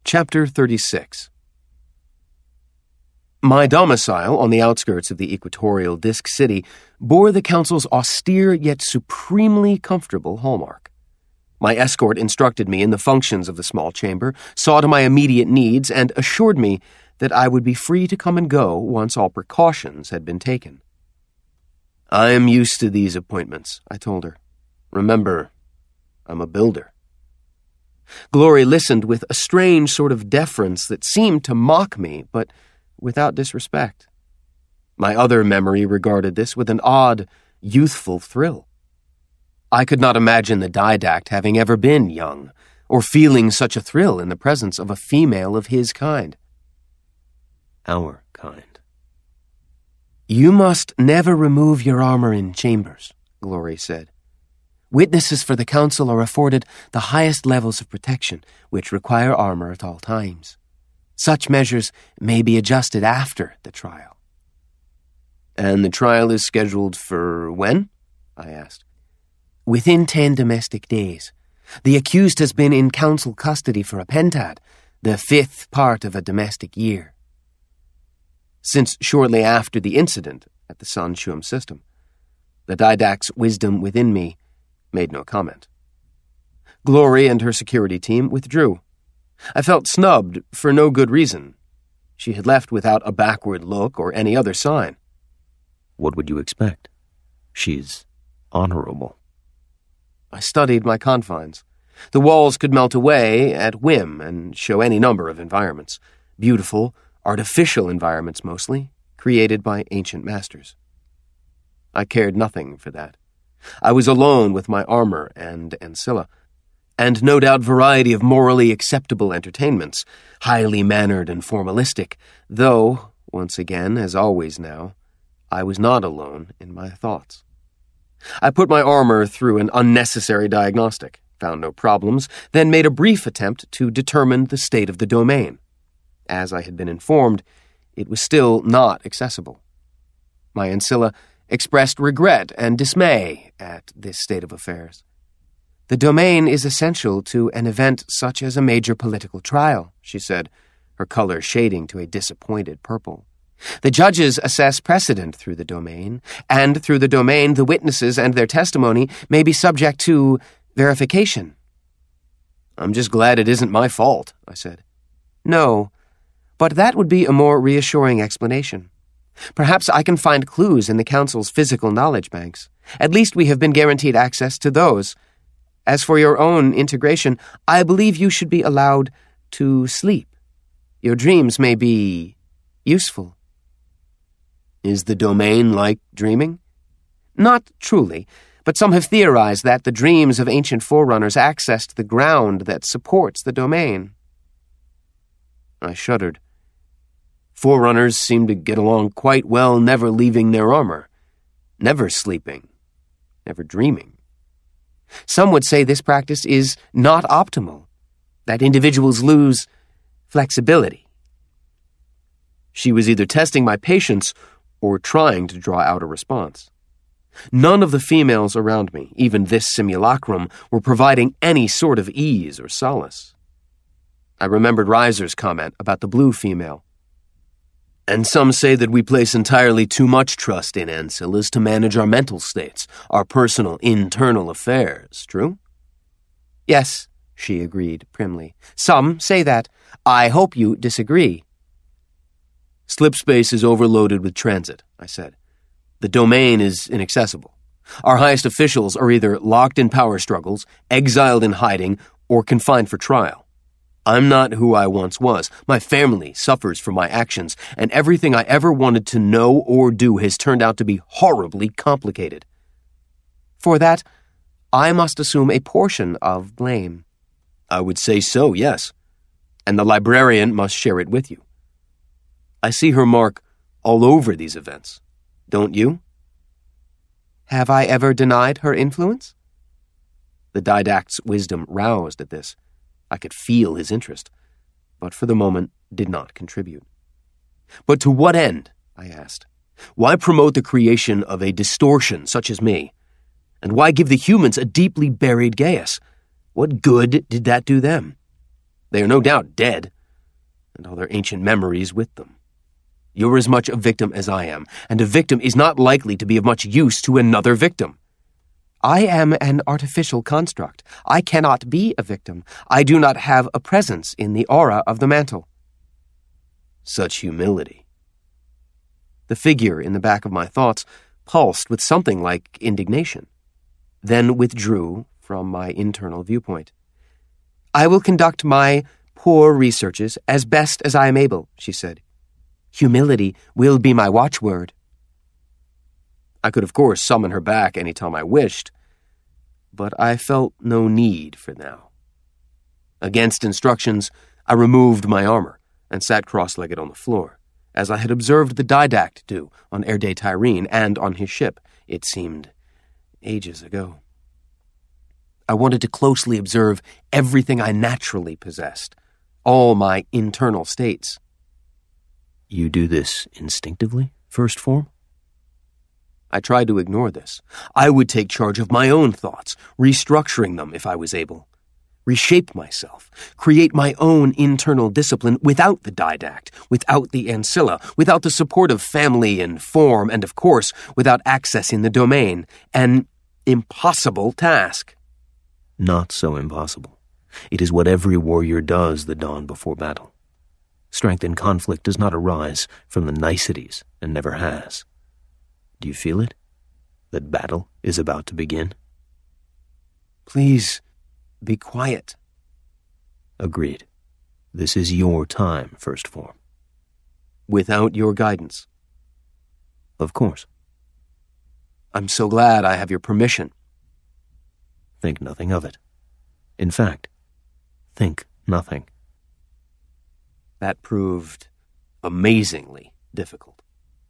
Chapter 36. My domicile on the outskirts of the equatorial disk city bore the council's austere yet supremely comfortable hallmark. My escort instructed me in the functions of the small chamber, saw to my immediate needs, and assured me that I would be free to come and go once all precautions had been taken. "I am used to these appointments," I told her. "Remember, I'm a builder." Glory listened with a strange sort of deference that seemed to mock me, but without disrespect. My other memory regarded this with an odd, youthful thrill. I could not imagine the didact having ever been young, or feeling such a thrill in the presence of a female of his kind. Our kind. "You must never remove your armor in chambers," Glory said. "Witnesses for the council are afforded the highest levels of protection, which require armor at all times. Such measures may be adjusted after the trial." "And the trial is scheduled for when?" I asked. "Within 10 domestic days. The accused has been in council custody for a pentad, the 5th part of a domestic year." Since shortly after the incident at the San Shum system, the didact's wisdom within me made no comment. Glory and her security team withdrew. I felt snubbed for no good reason. She had left without a backward look or any other sign. What would you expect? She's honorable. I studied my confines. The walls could melt away at whim and show any number of environments. Beautiful, artificial environments mostly, created by ancient masters. I cared nothing for that. I was alone with my armor and ancilla, and no doubt variety of morally acceptable entertainments, highly mannered and formalistic, though, once again, as always now, I was not alone in my thoughts. I put my armor through an unnecessary diagnostic, found no problems, then made a brief attempt to determine the state of the domain. As I had been informed, it was still not accessible. My ancilla expressed regret and dismay at this state of affairs. "The domain is essential to an event such as a major political trial," she said, her color shading to a disappointed purple. "The judges assess precedent through the domain, and through the domain the witnesses and their testimony may be subject to verification." "I'm just glad it isn't my fault," I said. "No, but that would be a more reassuring explanation. Perhaps I can find clues in the council's physical knowledge banks. At least we have been guaranteed access to those. As for your own integration, I believe you should be allowed to sleep. Your dreams may be useful." "Is the domain like dreaming?" "Not truly, but some have theorized that the dreams of ancient forerunners accessed the ground that supports the domain." I shuddered. Forerunners seem to get along quite well, never leaving their armor, never sleeping, never dreaming. Some would say this practice is not optimal, that individuals lose flexibility. She was either testing my patience or trying to draw out a response. None of the females around me, even this simulacrum, were providing any sort of ease or solace. I remembered Reiser's comment about the blue female. "And some say that we place entirely too much trust in ancillas to manage our mental states, our personal, internal affairs, true?" "Yes," she agreed primly. "Some say that. I hope you disagree." "Slip space is overloaded with transit," I said. "The domain is inaccessible. Our highest officials are either locked in power struggles, exiled in hiding, or confined for trial. I'm not who I once was. My family suffers from my actions, and everything I ever wanted to know or do has turned out to be horribly complicated. For that, I must assume a portion of blame." "I would say so, yes. And the librarian must share it with you. I see her mark all over these events. Don't you?" "Have I ever denied her influence?" The didact's wisdom roused at this. I could feel his interest, but for the moment did not contribute. "But to what end?" I asked. "Why promote the creation of a distortion such as me? And why give the humans a deeply buried Gaius? What good did that do them? They are no doubt dead, and all their ancient memories with them. You're as much a victim as I am, and a victim is not likely to be of much use to another victim. I am an artificial construct. I cannot be a victim. I do not have a presence in the aura of the mantle. Such humility. The figure in the back of my thoughts pulsed with something like indignation, then withdrew from my internal viewpoint. I will conduct my poor researches as best as I am able, she said. Humility will be my watchword. I could, of course, summon her back any time I wished, but I felt no need for now. Against instructions, I removed my armor and sat cross-legged on the floor, as I had observed the Didact do on Erde Tyrene and on his ship. It seemed ages ago. I wanted to closely observe everything I naturally possessed, all my internal states. You do this instinctively, First Form? I tried to ignore this. I would take charge of my own thoughts, restructuring them if I was able. Reshape myself, create my own internal discipline without the Didact, without the Ancilla, without the support of family and form, and of course, without accessing the domain. An impossible task. Not so impossible. It is what every warrior does the dawn before battle. Strength in conflict does not arise from the niceties, and never has. Do you feel it? That battle is about to begin? Please, be quiet. Agreed. This is your time, First Form. Without your guidance. Of course. I'm so glad I have your permission. Think nothing of it. In fact, think nothing. That proved amazingly difficult.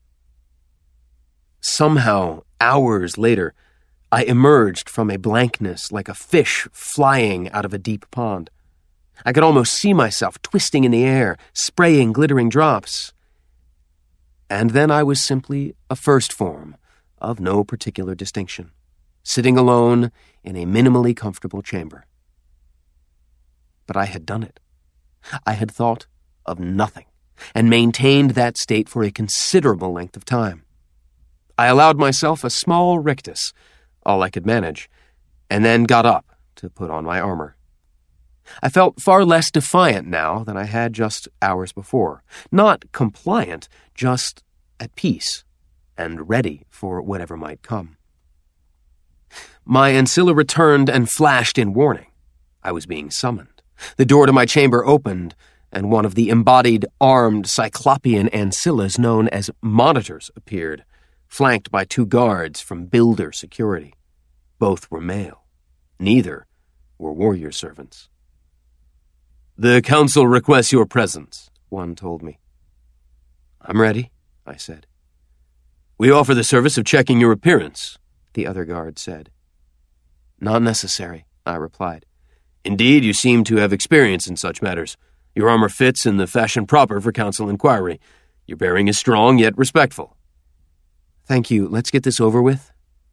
Somehow, hours later, I emerged from a blankness like a fish flying out of a deep pond. I could almost see myself twisting in the air, spraying glittering drops. And then I was simply a First Form of no particular distinction, sitting alone in a minimally comfortable chamber. But I had done it. I had thought of nothing, and maintained that state for a considerable length of time. I allowed myself a small rictus, all I could manage, and then got up to put on my armor. I felt far less defiant now than I had just hours before. Not compliant, just at peace, and ready for whatever might come. My ancilla returned and flashed in warning. I was being summoned. The door to my chamber opened, and one of the embodied, armed Cyclopean ancillas known as monitors appeared, flanked by 2 guards from Builder Security. Both were male. Neither were warrior servants. "The Council requests your presence," one told me. "I'm ready," I said. "We offer the service of checking your appearance," the other guard said. "Not necessary," I replied. "Indeed, you seem to have experience in such matters. Your armor fits in the fashion proper for council inquiry. Your bearing is strong yet respectful." "Thank you. Let's get this over with."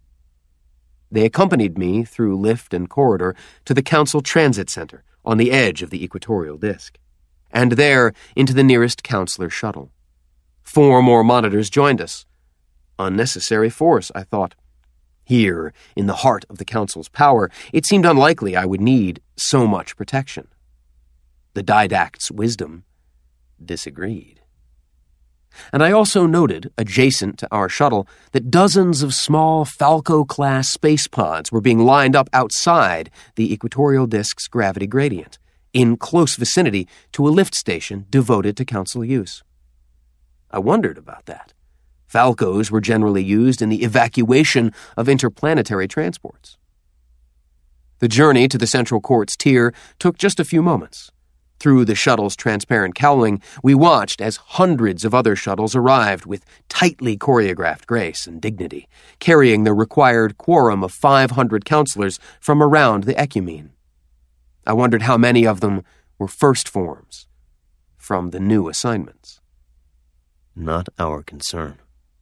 They accompanied me through lift and corridor to the council transit center on the edge of the equatorial disk, and there into the nearest councilor shuttle. 4 more monitors joined us. Unnecessary force, I thought. Here, in the heart of the council's power, it seemed unlikely I would need so much protection. The Didact's wisdom disagreed. And I also noted, adjacent to our shuttle, that dozens of small Falco-class space pods were being lined up outside the equatorial disk's gravity gradient, in close vicinity to a lift station devoted to council use. I wondered about that. Falcos were generally used in the evacuation of interplanetary transports. The journey to the Central Court's tier took just a few moments. Through the shuttle's transparent cowling, we watched as hundreds of other shuttles arrived with tightly choreographed grace and dignity, carrying the required quorum of 500 counselors from around the ecumene. I wondered how many of them were First Forms from the new assignments. Not our concern.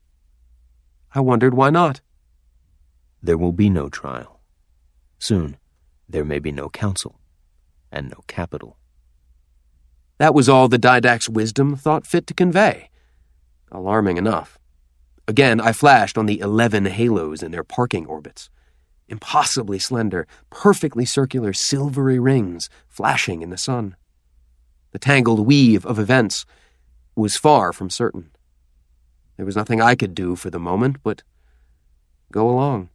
I wondered why not. There will be no trial. Soon, there may be no council and no capital. That was all the Didact's wisdom thought fit to convey. Alarming enough. Again, I flashed on the 11 halos in their parking orbits. Impossibly slender, perfectly circular, silvery rings flashing in the sun. The tangled weave of events was far from certain. There was nothing I could do for the moment but go along.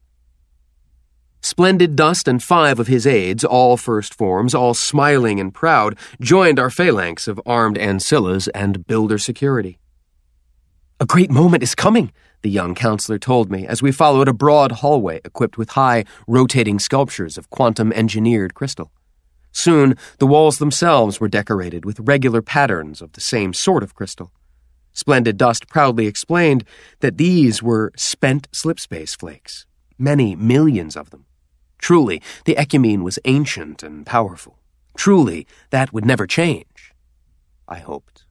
Splendid Dust and 5 of his aides, all first forms, all smiling and proud, joined our phalanx of armed ancillas and builder security. "A great moment is coming," the young counselor told me as we followed a broad hallway equipped with high, rotating sculptures of quantum-engineered crystal. Soon, the walls themselves were decorated with regular patterns of the same sort of crystal. Splendid Dust proudly explained that these were spent slipspace flakes, many millions of them. Truly, the Ecumene was ancient and powerful. Truly, that would never change, I hoped.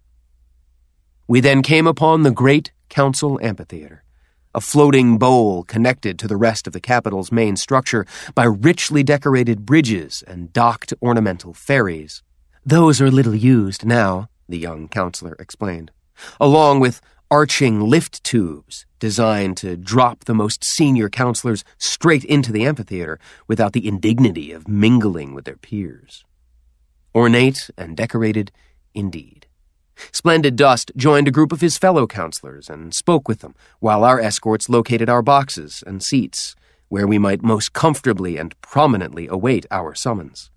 We then came upon the great council amphitheater, a floating bowl connected to the rest of the capital's main structure by richly decorated bridges and docked ornamental ferries. "Those are little used now," the young counselor explained, along with arching lift tubes designed to drop the most senior counselors straight into the amphitheater without the indignity of mingling with their peers. Ornate and decorated, indeed. Splendid Dust joined a group of his fellow counselors and spoke with them, while our escorts located our boxes and seats, where we might most comfortably and prominently await our summons.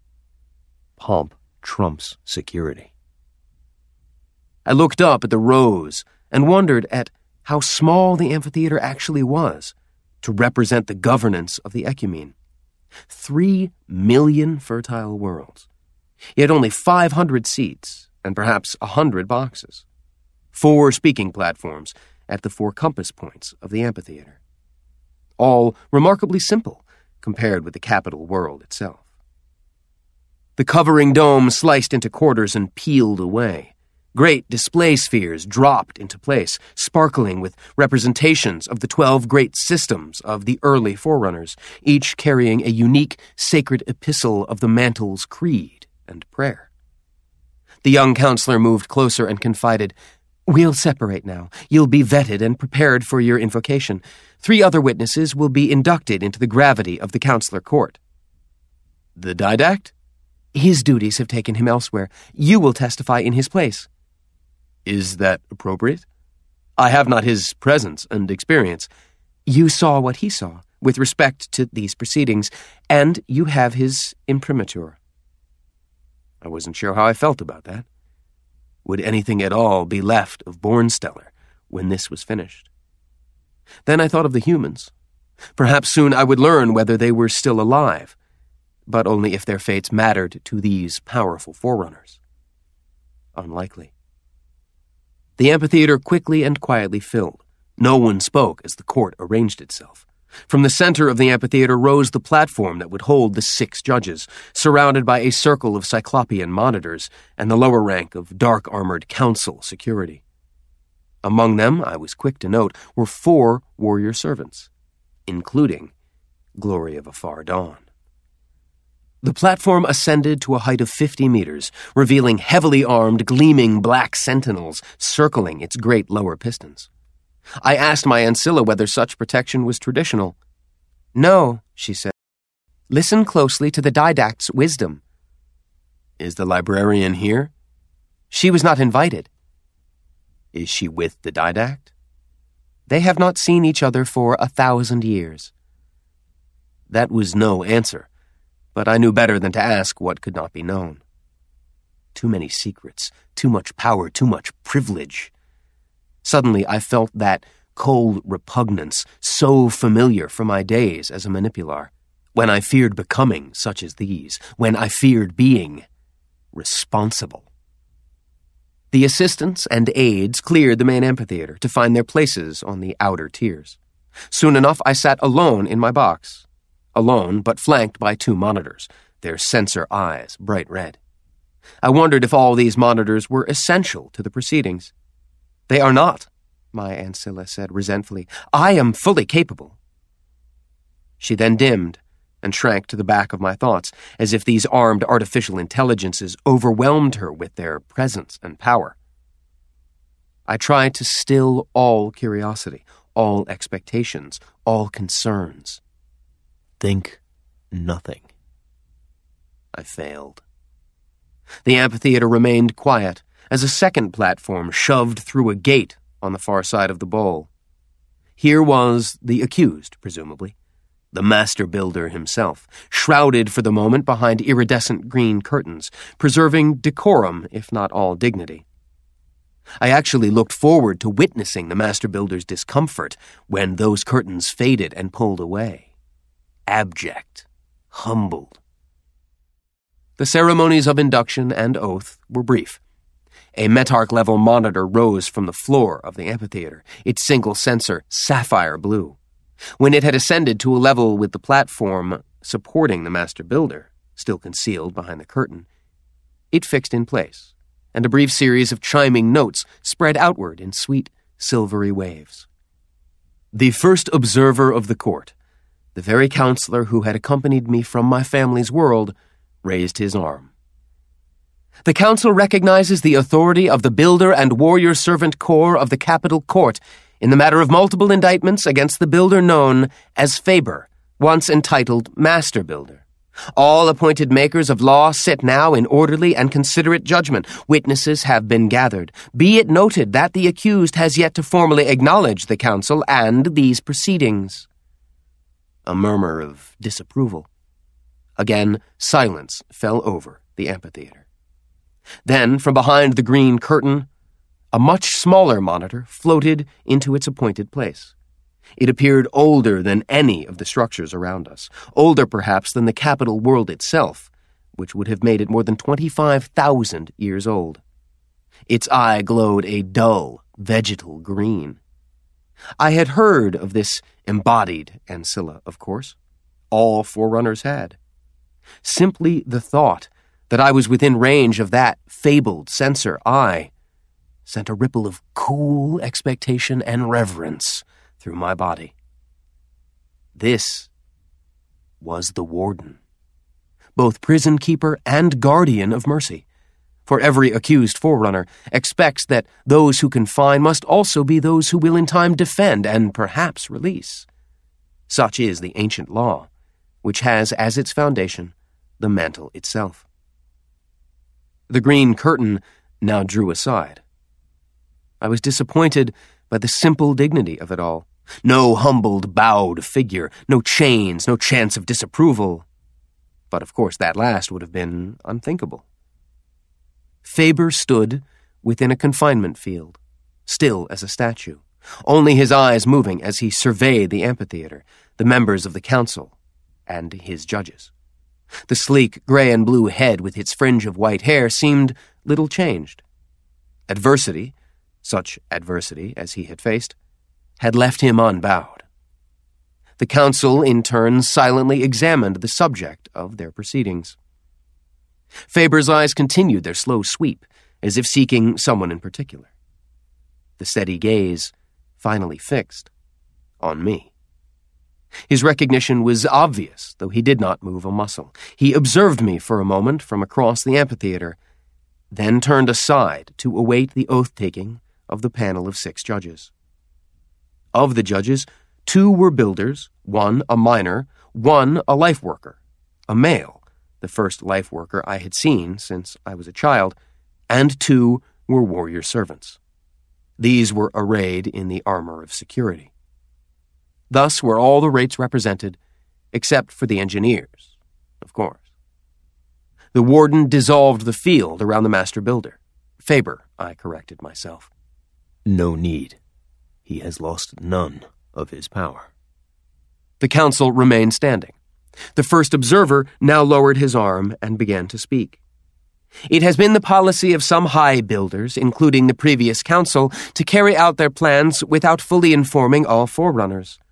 Pomp trumps security. I looked up at the rows and wondered at how small the amphitheater actually was to represent the governance of the Ecumene. 3 million fertile worlds, yet only 500 seats and perhaps 100 boxes. 4 speaking platforms at the 4 compass points of the amphitheater. All remarkably simple compared with the capital world itself. The covering dome sliced into quarters and peeled away. Great display spheres dropped into place, sparkling with representations of the 12 great systems of the early forerunners, each carrying a unique sacred epistle of the mantle's creed and prayer. The young counselor moved closer and confided, "We'll separate now. You'll be vetted and prepared for your invocation. 3 other witnesses will be inducted into the gravity of the counselor court." "The Didact?" "His duties have taken him elsewhere. You will testify in his place." "Is that appropriate? I have not his presence and experience." "You saw what he saw with respect to these proceedings, and you have his imprimatur." I wasn't sure how I felt about that. Would anything at all be left of Bornsteller when this was finished? Then I thought of the humans. Perhaps soon I would learn whether they were still alive, but only if their fates mattered to these powerful forerunners. Unlikely. The amphitheater quickly and quietly filled. No one spoke as the court arranged itself. From the center of the amphitheater rose the platform that would hold the 6 judges, surrounded by a circle of cyclopean monitors and the lower rank of dark-armored council security. Among them, I was quick to note, were 4 warrior servants, including Glory of a Far Dawn. The platform ascended to a height of 50 meters, revealing heavily armed, gleaming black sentinels circling its great lower pistons. I asked my ancilla whether such protection was traditional. "No," she said. "Listen closely to the Didact's wisdom." "Is the librarian here?" "She was not invited." "Is she with the Didact?" "They have not seen each other for 1,000 years." That was no answer, but I knew better than to ask what could not be known. Too many secrets, too much power, too much privilege. Suddenly I felt that cold repugnance so familiar from my days as a manipular, when I feared becoming such as these, when I feared being responsible. The assistants and aides cleared the main amphitheater to find their places on the outer tiers. Soon enough I sat alone in my box. Alone, but flanked by 2 monitors, their sensor eyes bright red. I wondered if all these monitors were essential to the proceedings. "They are not," my ancilla said resentfully. "I am fully capable." She then dimmed, and shrank to the back of my thoughts, as if these armed artificial intelligences overwhelmed her with their presence and power. I tried to still all curiosity, all expectations, all concerns. Think nothing. I failed. The amphitheater remained quiet as a second platform shoved through a gate on the far side of the bowl. Here was the accused, presumably, the master builder himself, shrouded for the moment behind iridescent green curtains, preserving decorum, if not all dignity. I actually looked forward to witnessing the master builder's discomfort when those curtains faded and pulled away. Abject, humbled. The ceremonies of induction and oath were brief. A Metarch-level monitor rose from the floor of the amphitheater, its single sensor sapphire blue. When it had ascended to a level with the platform supporting the master builder, still concealed behind the curtain, it fixed in place, and a brief series of chiming notes spread outward in sweet, silvery waves. The first observer of the court, the very counselor who had accompanied me from my family's world, raised his arm. The council recognizes the authority of the Builder and Warrior Servant Corps of the Capital Court in the matter of multiple indictments against the builder known as Faber, once entitled Master Builder. All appointed makers of law sit now in orderly and considerate judgment. Witnesses have been gathered. Be it noted that the accused has yet to formally acknowledge the council and these proceedings. A murmur of disapproval. Again, silence fell over the amphitheater. Then, from behind the green curtain, a much smaller monitor floated into its appointed place. It appeared older than any of the structures around us, older perhaps than the capital world itself, which would have made it more than 25,000 years old. Its eye glowed a dull, vegetal green. I had heard of this embodied ancilla, of course. All Forerunners had. Simply the thought that I was within range of that fabled sensor eye sent a ripple of cool expectation and reverence through my body. This was the Warden, both prison keeper and guardian of mercy, for every accused Forerunner expects that those who confine must also be those who will in time defend and perhaps release. Such is the ancient law, which has as its foundation the mantle itself. The green curtain now drew aside. I was disappointed by the simple dignity of it all. No humbled, bowed figure, no chains, no chance of disapproval. But of course that last would have been unthinkable. Faber stood within a confinement field, still as a statue, only his eyes moving as he surveyed the amphitheater, the members of the council, and his judges. The sleek gray and blue head with its fringe of white hair seemed little changed. Adversity, such adversity as he had faced, had left him unbowed. The council, in turn, silently examined the subject of their proceedings. Faber's eyes continued their slow sweep, as if seeking someone in particular. The steady gaze finally fixed on me. His recognition was obvious, though he did not move a muscle. He observed me for a moment from across the amphitheater, then turned aside to await the oath-taking of the panel of 6 judges. Of the judges, 2 were builders, 1 a miner, 1 a life worker, a male, the first life worker I had seen since I was a child, and 2 were warrior servants. These were arrayed in the armor of security. Thus were all the rates represented, except for the engineers, of course. The warden dissolved the field around the master builder. Faber, I corrected myself. No need. He has lost none of his power. The council remained standing. The first observer now lowered his arm and began to speak. It has been the policy of some high builders, including the previous council, to carry out their plans without fully informing all Forerunners.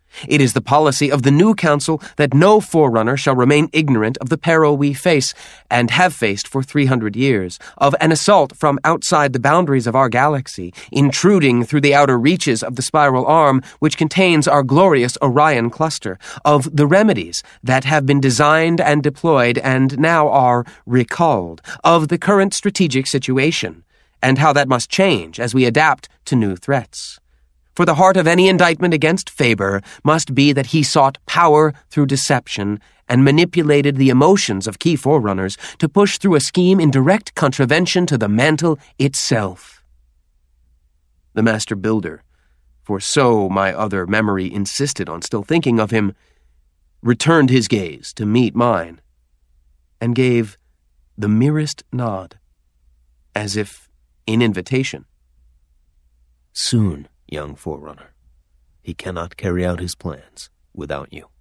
It is the policy of the new council that no forerunner shall remain ignorant of the peril we face, and have faced for 300 years, of an assault from outside the boundaries of our galaxy, intruding through the outer reaches of the spiral arm which contains our glorious Orion cluster, of the remedies that have been designed and deployed and now are recalled, of the current strategic situation, and how that must change as we adapt to new threats. For the heart of any indictment against Faber must be that he sought power through deception and manipulated the emotions of key forerunners to push through a scheme in direct contravention to the mantle itself. The Master Builder, for so my other memory insisted on still thinking of him, returned his gaze to meet mine, and gave the merest nod, as if in invitation. Soon, young forerunner, he cannot carry out his plans without you.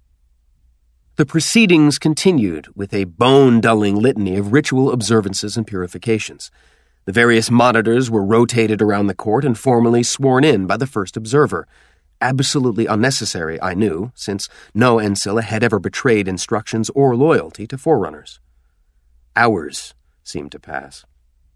The proceedings continued with a bone-dulling litany of ritual observances and purifications. The various monitors were rotated around the court and formally sworn in by the first observer. Absolutely unnecessary, I knew, since no Ancilla had ever betrayed instructions or loyalty to forerunners. Hours seemed to pass.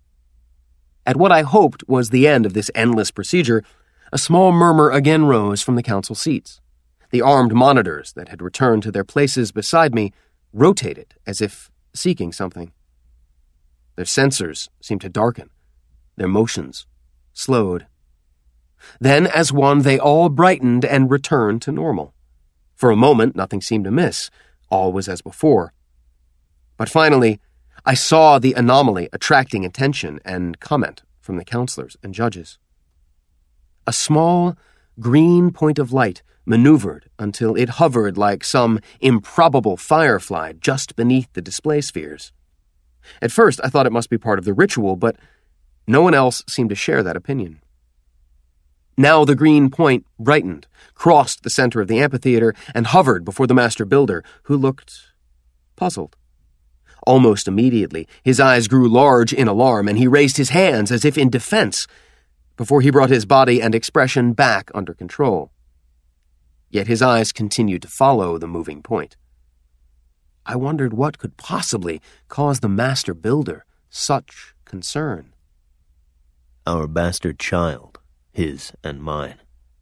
At what I hoped was the end of this endless procedure, a small murmur again rose from the council seats. The armed monitors that had returned to their places beside me rotated as if seeking something. Their sensors seemed to darken. Their motions slowed. Then, as one, they all brightened and returned to normal. For a moment, nothing seemed amiss. All was as before. But finally, I saw the anomaly attracting attention and comment from the counselors and judges. A small, green point of light maneuvered until it hovered like some improbable firefly just beneath the display spheres. At first, I thought it must be part of the ritual, but no one else seemed to share that opinion. Now the green point brightened, crossed the center of the amphitheater, and hovered before the Master Builder, who looked puzzled. Almost immediately, his eyes grew large in alarm, and he raised his hands as if in defense, before he brought his body and expression back under control. Yet his eyes continued to follow the moving point. I wondered what could possibly cause the Master Builder such concern. Our bastard child, his and mine.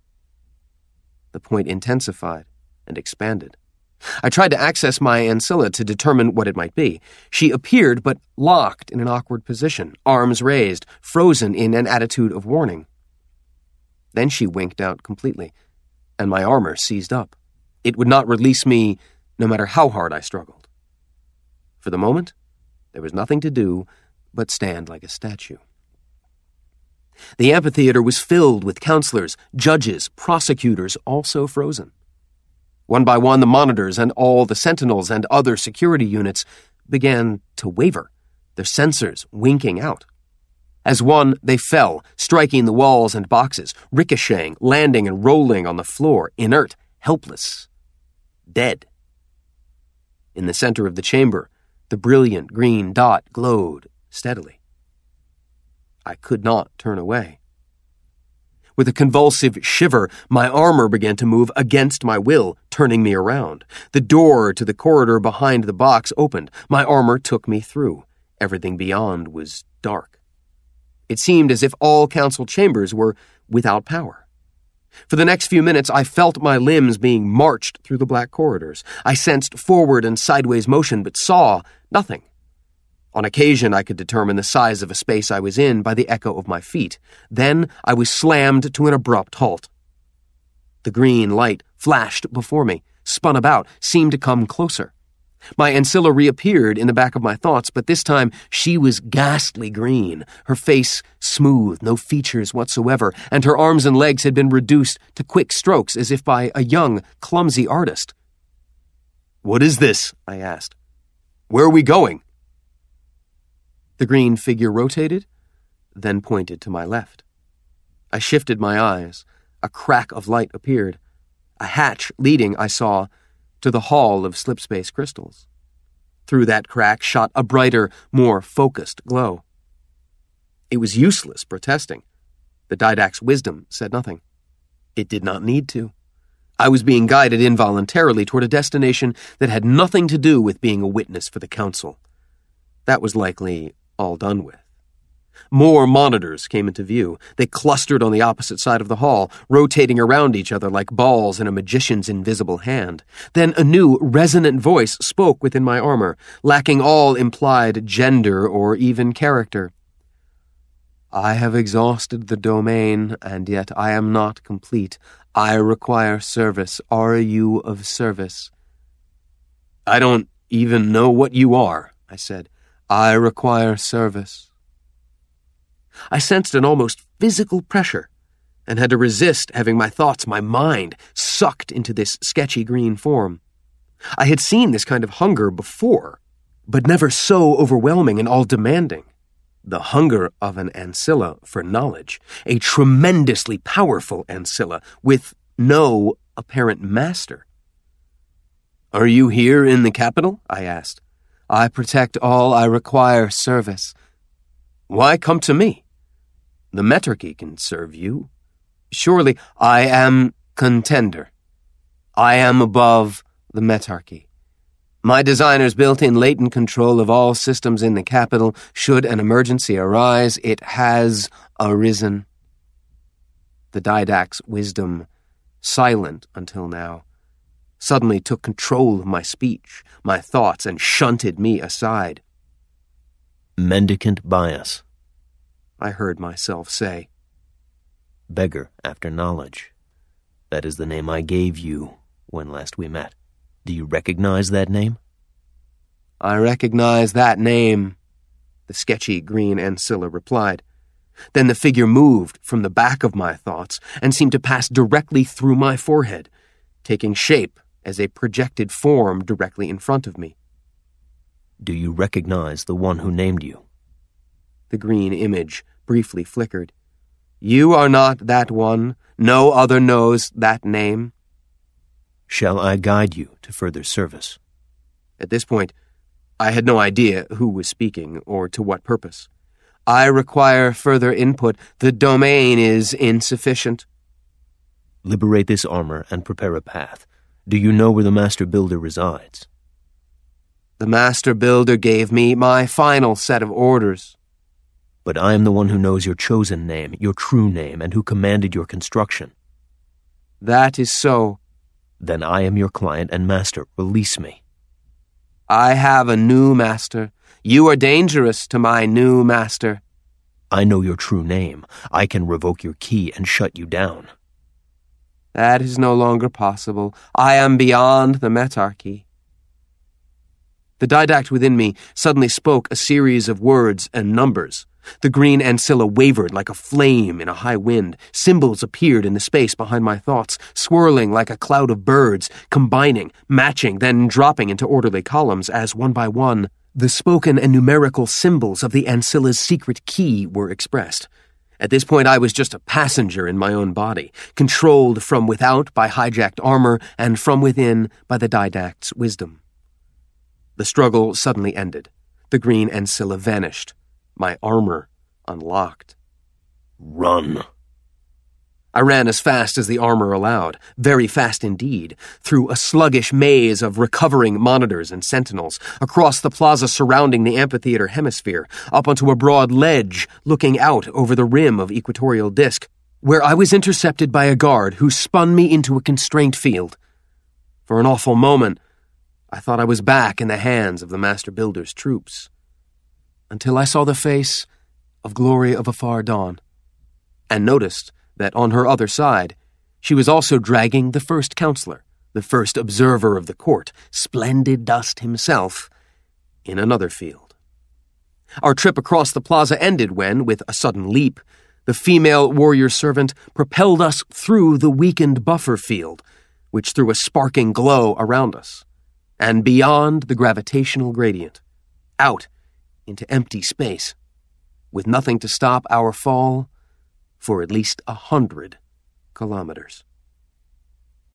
The point intensified and expanded. I tried to access my Ancilla to determine what it might be. She appeared, but locked in an awkward position, arms raised, frozen in an attitude of warning. Then she winked out completely, and my armor seized up. It would not release me, no matter how hard I struggled. For the moment, there was nothing to do but stand like a statue. The amphitheater was filled with counselors, judges, prosecutors, also frozen. One by one, the monitors and all the sentinels and other security units began to waver, their sensors winking out. As one, they fell, striking the walls and boxes, ricocheting, landing and rolling on the floor, inert, helpless, dead. In the center of the chamber, the brilliant green dot glowed steadily. I could not turn away. With a convulsive shiver, my armor began to move against my will, turning me around. The door to the corridor behind the box opened. My armor took me through. Everything beyond was dark. It seemed as if all council chambers were without power. For the next few minutes, I felt my limbs being marched through the black corridors. I sensed forward and sideways motion, but saw nothing. On occasion, I could determine the size of a space I was in by the echo of my feet. Then I was slammed to an abrupt halt. The green light flashed before me, spun about, seemed to come closer. My Ancilla reappeared in the back of my thoughts, but this time she was ghastly green, her face smooth, no features whatsoever, and her arms and legs had been reduced to quick strokes as if by a young, clumsy artist. "What is this?" I asked. "Where are we going?" The green figure rotated, then pointed to my left. I shifted my eyes. A crack of light appeared. A hatch leading, I saw, to the hall of slipspace crystals. Through that crack shot a brighter, more focused glow. It was useless protesting. The Didact's wisdom said nothing. It did not need to. I was being guided involuntarily toward a destination that had nothing to do with being a witness for the council. That was likely all done with. More monitors came into view. They clustered on the opposite side of the hall, rotating around each other like balls in a magician's invisible hand. Then a new, resonant voice spoke within my armor, lacking all implied gender or even character. I have exhausted the domain, and yet I am not complete. I require service. Are you of service? I don't even know what you are, I said. I require service. I sensed an almost physical pressure and had to resist having my thoughts, my mind, sucked into this sketchy green form. I had seen this kind of hunger before, but never so overwhelming and all-demanding. The hunger of an ancilla for knowledge, a tremendously powerful ancilla with no apparent master. Are you here in the capital? I asked. I protect all. I require service. Why come to me? The Metarchy can serve you. Surely I am contender. I am above the Metarchy. My designers built in latent control of all systems in the capital. Should an emergency arise, it has arisen. The Didact's wisdom, silent until now, suddenly took control of my speech, my thoughts, and shunted me aside. Mendicant bias, I heard myself say. Beggar after knowledge. That is the name I gave you when last we met. Do you recognize that name? I recognize that name, the sketchy green ancilla replied. Then the figure moved from the back of my thoughts and seemed to pass directly through my forehead, taking shape as a projected form directly in front of me. Do you recognize the one who named you? The green image briefly flickered. You are not that one. No other knows that name. Shall I guide you to further service? At this point, I had no idea who was speaking or to what purpose. I require further input. The domain is insufficient. Liberate this armor and prepare a path. Do you know where the Master Builder resides? The Master Builder gave me my final set of orders. But I am the one who knows your chosen name, your true name, and who commanded your construction. That is so. Then I am your client and master. Release me. I have a new master. You are dangerous to my new master. I know your true name. I can revoke your key and shut you down. That is no longer possible. I am beyond the Metarchy. The Didact within me suddenly spoke a series of words and numbers. The green ancilla wavered like a flame in a high wind. Symbols appeared in the space behind my thoughts, swirling like a cloud of birds, combining, matching, then dropping into orderly columns as, one by one, the spoken and numerical symbols of the ancilla's secret key were expressed. At this point, I was just a passenger in my own body, controlled from without by hijacked armor and from within by the Didact's wisdom. The struggle suddenly ended. The green ancilla vanished. My armor unlocked. Run. I ran as fast as the armor allowed, very fast indeed, through a sluggish maze of recovering monitors and sentinels, across the plaza surrounding the amphitheater hemisphere, up onto a broad ledge looking out over the rim of Equatorial Disk, where I was intercepted by a guard who spun me into a constraint field. For an awful moment, I thought I was back in the hands of the Master Builder's troops, until I saw the face of Glory of a Far Dawn, and noticed that on her other side, she was also dragging the first counselor, the first observer of the court, Splendid Dust himself, in another field. Our trip across the plaza ended when, with a sudden leap, the female warrior servant propelled us through the weakened buffer field, which threw a sparking glow around us, and beyond the gravitational gradient, out into empty space, with nothing to stop our fall for at least 100 kilometers.